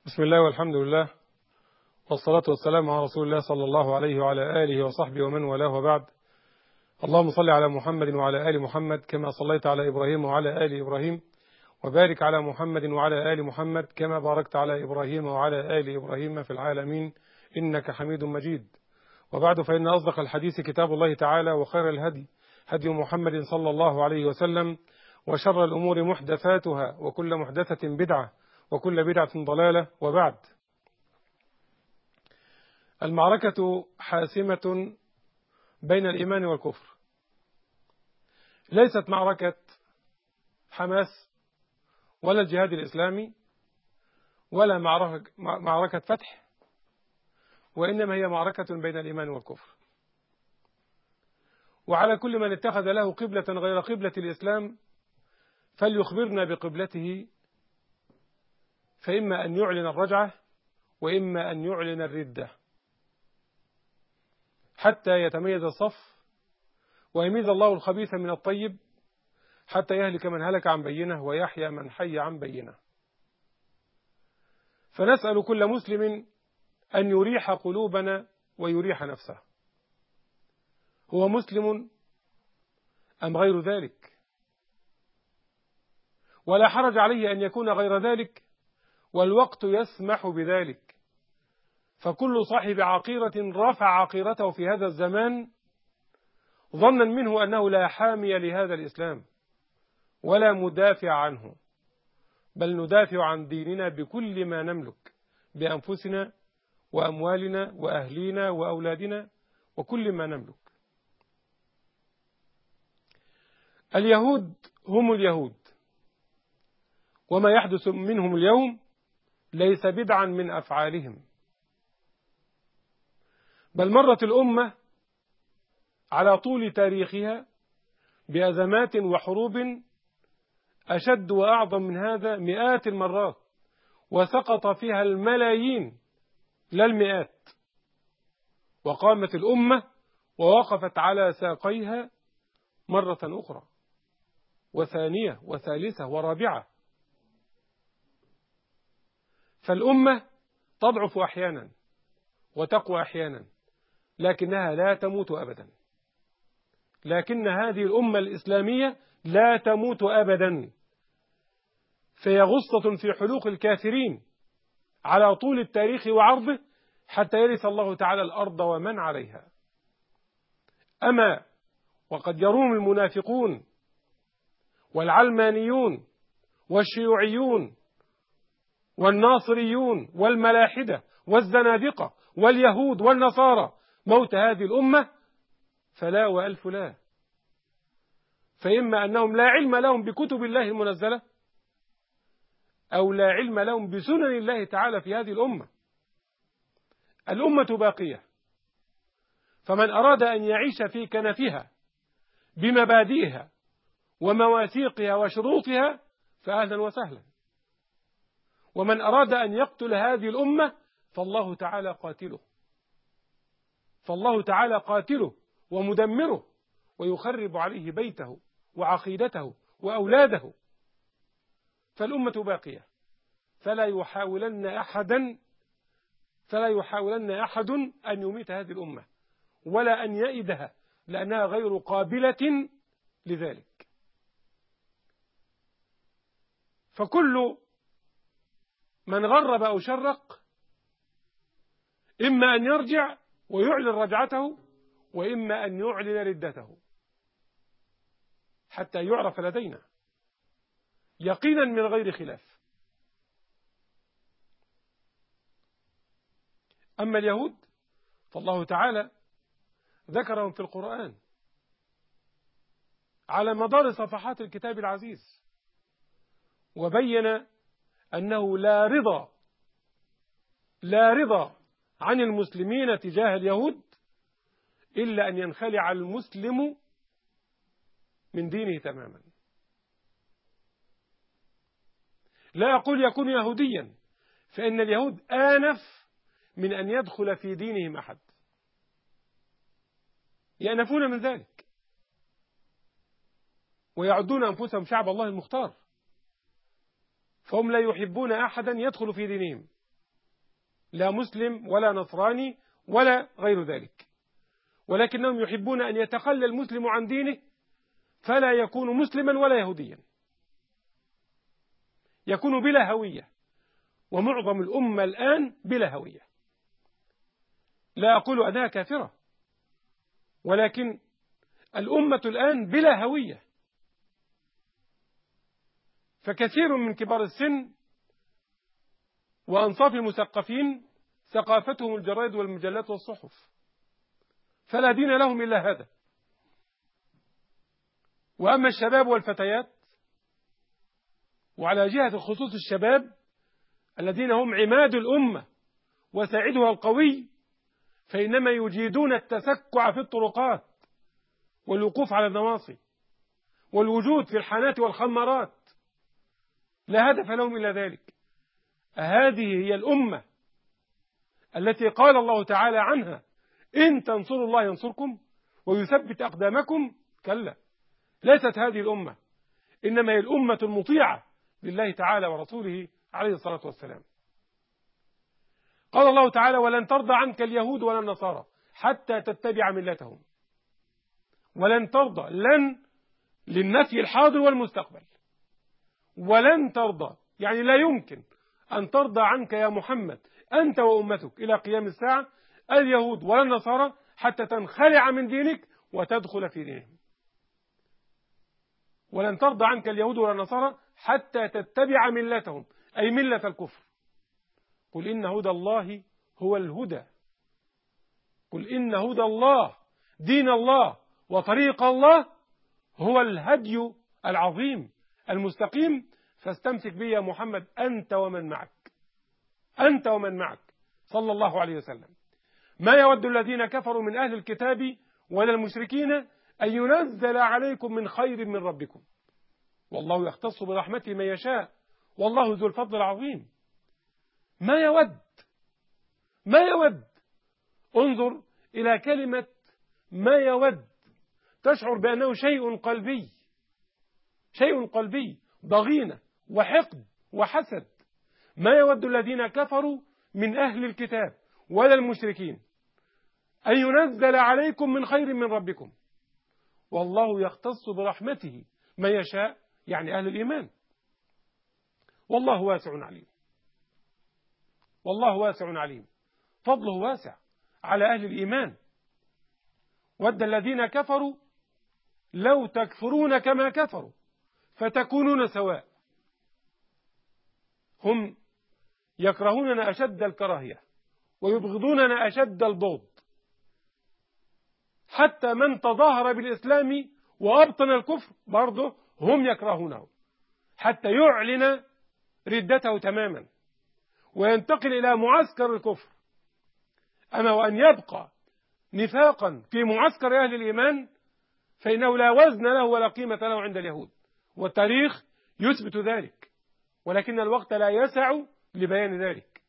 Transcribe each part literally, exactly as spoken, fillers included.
بسم الله والحمد لله والصلاة والسلام على رسول الله صلى الله عليه وعلى آله وصحبه ومن والاه وبعد. اللهم صل على محمد وعلى آل محمد كما صليت على إبراهيم وعلى آل إبراهيم، وبارك على محمد وعلى آل محمد كما باركت على إبراهيم وعلى آل إبراهيم في العالمين إنك حميد مجيد. وبعد، فإن أصدق الحديث كتاب الله تعالى، وخير الهدي هدي محمد صلى الله عليه وسلم، وشر الأمور محدثاتها، وكل محدثة بدعة، وكل بدعة ضلالة. وبعد، المعركة حاسمة بين الإيمان والكفر، ليست معركة حماس ولا الجهاد الإسلامي ولا معركة فتح، وإنما هي معركة بين الإيمان والكفر. وعلى كل من اتخذ له قبلة غير قبلة الإسلام فليخبرنا بقبلته، فإما أن يعلن الرجعة وإما أن يعلن الردة، حتى يتميز الصف ويميز الله الخبيث من الطيب، حتى يهلك من هلك عن بينه ويحيى من حي عن بينه. فنسأل كل مسلم أن يريح قلوبنا ويريح نفسه، هو مسلم أم غير ذلك؟ ولا حرج عليه أن يكون غير ذلك، والوقت يسمح بذلك. فكل صاحب عقيرة رفع عقيرته في هذا الزمان ظنا منه أنه لا حامي لهذا الإسلام ولا مدافع عنه، بل ندافع عن ديننا بكل ما نملك، بأنفسنا وأموالنا وأهلينا وأولادنا وكل ما نملك. اليهود هم اليهود، وما يحدث منهم اليوم ليس بدعا من أفعالهم، بل مرت الأمة على طول تاريخها بأزمات وحروب أشد وأعظم من هذا مئات المرات، وسقط فيها الملايين لا المئات، وقامت الأمة ووقفت على ساقيها مرة أخرى وثانية وثالثة ورابعة. فالأمة تضعف أحيانا وتقوى أحيانا، لكنها لا تموت أبدا. لكن هذه الأمة الإسلامية لا تموت أبدا، فهي غصة في حلوق الكافرين على طول التاريخ وعرضه، حتى يرث الله تعالى الأرض ومن عليها. أما وقد يروم المنافقون والعلمانيون والشيوعيون والناصريون والملاحدة والزنادقة واليهود والنصارى موت هذه الأمة، فلا وألف لا. فإما أنهم لا علم لهم بكتب الله المنزلة، أو لا علم لهم بسنن الله تعالى في هذه الأمة. الأمة باقية، فمن أراد أن يعيش في كنفها بمبادئها ومواثيقها وشروطها فأهلا وسهلا، ومن أراد أن يقتل هذه الأمة فالله تعالى قاتله، فالله تعالى قاتله ومدمره، ويخرب عليه بيته وعقيدته وأولاده. فالأمة باقية، فلا يحاولن أحدا فلا يحاولن أحد أن يميت هذه الأمة ولا أن يئدها، لأنها غير قابلة لذلك. فكل من غرب أو شرق إما أن يرجع ويعلن رجعته، وإما أن يعلن ردته، حتى يعرف لدينا يقينا من غير خلاف. أما اليهود فالله تعالى ذكرهم في القرآن على مدار صفحات الكتاب العزيز، وبين أنه لا رضا لا رضا عن المسلمين تجاه اليهود إلا أن ينخلع المسلم من دينه تماما. لا أقول يكون يهوديا، فإن اليهود آنف من أن يدخل في دينهم أحد، يأنفون من ذلك ويعدون أنفسهم شعب الله المختار، فهم لا يحبون أحدا يدخل في دينهم، لا مسلم ولا نصراني ولا غير ذلك، ولكنهم يحبون أن يتخلى المسلم عن دينه فلا يكون مسلما ولا يهوديا، يكون بلا هوية. ومعظم الأمة الآن بلا هوية. لا أقول أنها كافرة، ولكن الأمة الآن بلا هوية. فكثير من كبار السن وأنصاف المثقفين ثقافتهم الجرائد والمجلات والصحف، فلا دين لهم إلا هذا. وأما الشباب والفتيات، وعلى جهة الخصوص الشباب الذين هم عماد الأمة وساعدها القوي، فإنما يجيدون التسكع في الطرقات والوقوف على النواصي والوجود في الحانات والخمارات، لا هدف لهم إلا ذلك. هذه هي الأمة التي قال الله تعالى عنها: إن تنصروا الله ينصركم ويثبت أقدامكم. كلا، ليست هذه الأمة، إنما هي الأمة المطيعة لله تعالى ورسوله عليه الصلاة والسلام. قال الله تعالى: ولن ترضى عنك اليهود ولا النصارى حتى تتبع ملتهم. ولن ترضى، لن للنفي الحاضر والمستقبل. ولن ترضى يعني لا يمكن أن ترضى عنك يا محمد أنت وأمتك إلى قيام الساعة اليهود ولا النصارى حتى تنخلع من دينك وتدخل في دينهم. ولن ترضى عنك اليهود ولا النصارى حتى تتبع ملتهم، أي ملة الكفر. قل إن هدى الله هو الهدى. قل إن هدى الله، دين الله وطريق الله، هو الهدي العظيم المستقيم، فاستمسك به يا محمد أنت ومن معك، أنت ومن معك صلى الله عليه وسلم. ما يود الذين كفروا من أهل الكتاب ولا المشركين أن ينزل عليكم من خير من ربكم، والله يختص برحمته من يشاء، والله ذو الفضل العظيم. ما يود، ما يود. انظر إلى كلمة ما يود، تشعر بأنه شيء قلبي، شيء قلبي، ضغينة وحقد وحسد. ما يود الذين كفروا من أهل الكتاب ولا المشركين أن ينزل عليكم من خير من ربكم، والله يختص برحمته من يشاء، يعني أهل الإيمان. والله واسع عليم، والله واسع عليم، فضله واسع على أهل الإيمان. ود الذين كفروا لو تكفرون كما كفروا فتكونون سواء. هم يكرهوننا أشد الكراهية ويبغضوننا أشد البغض، حتى من تظاهر بالإسلام وأبطن الكفر برضه هم يكرهونه، حتى يعلن ردته تماما وينتقل إلى معسكر الكفر. أما وأن يبقى نفاقا في معسكر أهل الإيمان فإنه لا وزن له ولا قيمة له عند اليهود، والتاريخ يثبت ذلك، ولكن الوقت لا يسع لبيان ذلك.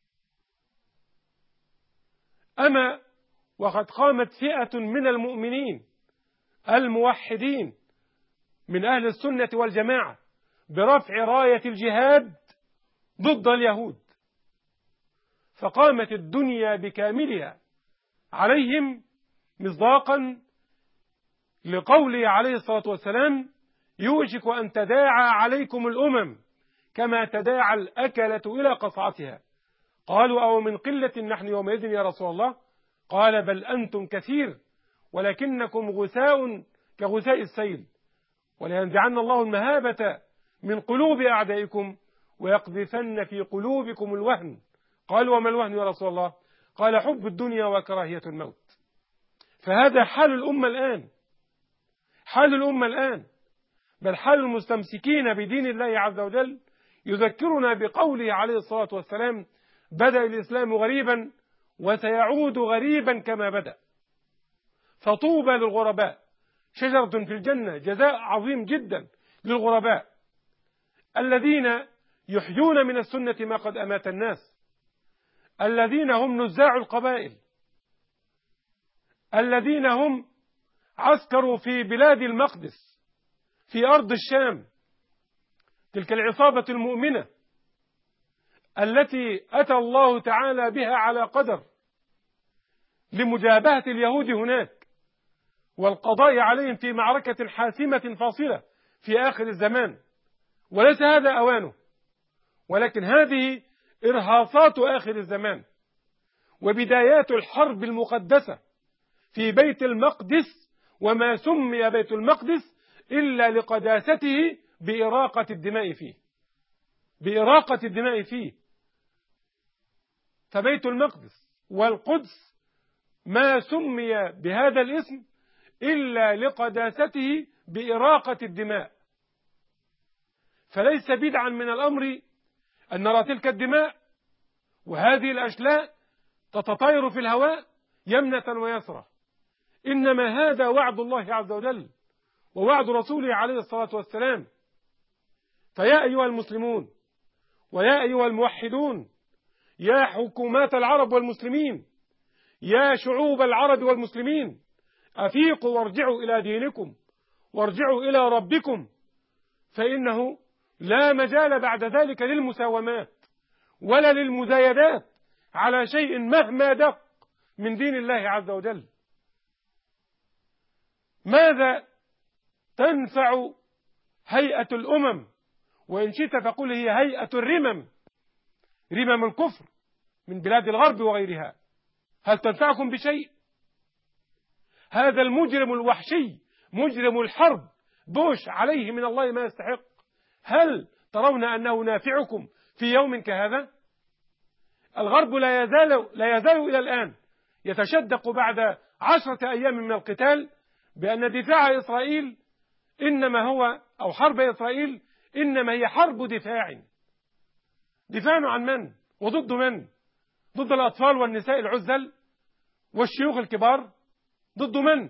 أما وقد قامت فئة من المؤمنين الموحدين من أهل السنة والجماعة برفع راية الجهاد ضد اليهود، فقامت الدنيا بكاملها عليهم مصداقا لقوله عليه الصلاة والسلام: يوشك أن تداعى عليكم الأمم كما تداعى الأكلة إلى قصعتها. قالوا: أو من قلة نحن يومئذ يا رسول الله؟ قال: بل أنتم كثير ولكنكم غثاء كغثاء السيل، ولينزعن الله المهابة من قلوب أعدائكم ويقذفن في قلوبكم الوهن. قالوا: وما الوهن يا رسول الله؟ قال: حب الدنيا وكراهية الموت. فهذا حال الأمة الآن، حال الأمة الآن، بل حال المستمسكين بدين الله عز وجل. يذكرنا بقوله عليه الصلاة والسلام: بدأ الإسلام غريبا وسيعود غريبا كما بدأ، فطوبى للغرباء، شجرة في الجنة، جزاء عظيم جدا للغرباء الذين يحيون من السنة ما قد أمات الناس، الذين هم نزاع القبائل، الذين هم عسكروا في بلاد المقدس، في أرض الشام، تلك العصابة المؤمنة التي أتى الله تعالى بها على قدر لمجابهة اليهود هناك والقضاء عليهم في معركة حاسمة فاصلة في آخر الزمان، وليس هذا أوانه، ولكن هذه إرهاصات آخر الزمان وبدايات الحرب المقدسة في بيت المقدس، وما سمي بيت المقدس إلا لقداسته بإراقة الدماء فيه بإراقة الدماء فيه فبيت المقدس والقدس ما سمي بهذا الاسم إلا لقداسته بإراقة الدماء. فليس بدعا من الأمر أن نرى تلك الدماء وهذه الأشلاء تتطاير في الهواء يمنة ويسرى، إنما هذا وعد الله عز وجل ووعد رسوله عليه الصلاة والسلام. فيا أيها المسلمون ويا أيها الموحدون، يا حكومات العرب والمسلمين، يا شعوب العرب والمسلمين، أفيقوا وارجعوا إلى دينكم وارجعوا إلى ربكم، فإنه لا مجال بعد ذلك للمساومات ولا للمزايدات على شيء مهما دق من دين الله عز وجل. ماذا تنفع هيئة الأمم؟ وإن شئت فقل هي هيئة الرمم، رمم الكفر من بلاد الغرب وغيرها، هل تنفعكم بشيء؟ هذا المجرم الوحشي مجرم الحرب بوش عليه من الله ما يستحق، هل ترون أنه نافعكم في يوم كهذا؟ الغرب لا يزال لا يزال إلى الآن يتشدق بعد عشرة أيام من القتال بأن دفاع إسرائيل إنما هو أو حرب إسرائيل إنما هي حرب دفاع. دفاع عن من؟ وضد من؟ ضد الأطفال والنساء العزل والشيوخ الكبار؟ ضد من؟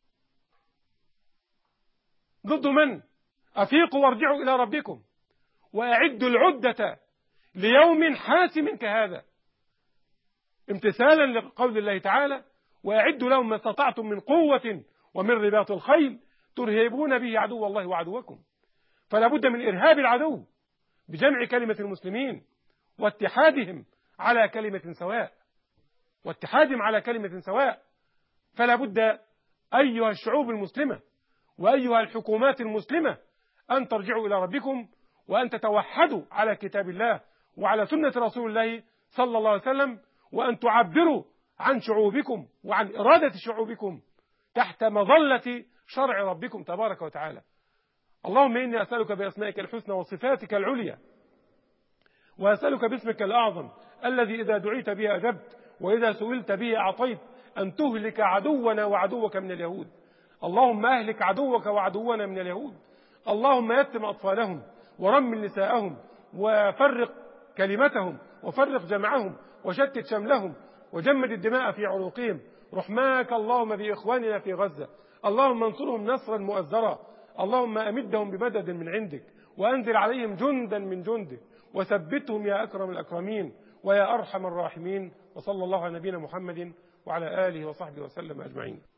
ضد من؟ أفيقوا وارجعوا إلى ربكم وأعدوا العدة ليوم حاسم كهذا، امتثالا لقول الله تعالى: وأعدوا لهم ما استطعتم من قوة ومن رباط الخيل ترهبون به عدو الله وعدوكم. فلا بد من إرهاب العدو بجمع كلمة المسلمين واتحادهم على كلمة سواء واتحادهم على كلمة سواء فلا بد أيها الشعوب المسلمة وأيها الحكومات المسلمة أن ترجعوا إلى ربكم وأن تتوحدوا على كتاب الله وعلى سنة رسول الله صلى الله عليه وسلم، وأن تعبروا عن شعوبكم وعن إرادة شعوبكم تحت مظلة شرع ربكم تبارك وتعالى. اللهم إني أسألك بأسمائك الحسنى وصفاتك العليا، وأسألك باسمك الأعظم الذي إذا دعيت به أجبت وإذا سئلت به أعطيت، أن تهلك عدونا وعدوك من اليهود. اللهم أهلك عدوك وعدونا من اليهود. اللهم يتم أطفالهم ورمل نساءهم وفرق كلمتهم وفرق جمعهم وشتت شملهم وجمد الدماء في عروقهم. رحماك اللهم بإخواننا في غزة، اللهم انصرهم نصرا مؤزرا. اللهم أمدهم بمدد من عندك وأنزل عليهم جندا من جندك وثبتهم يا أكرم الأكرمين ويا أرحم الراحمين. وصلى الله على نبينا محمد وعلى آله وصحبه وسلم أجمعين.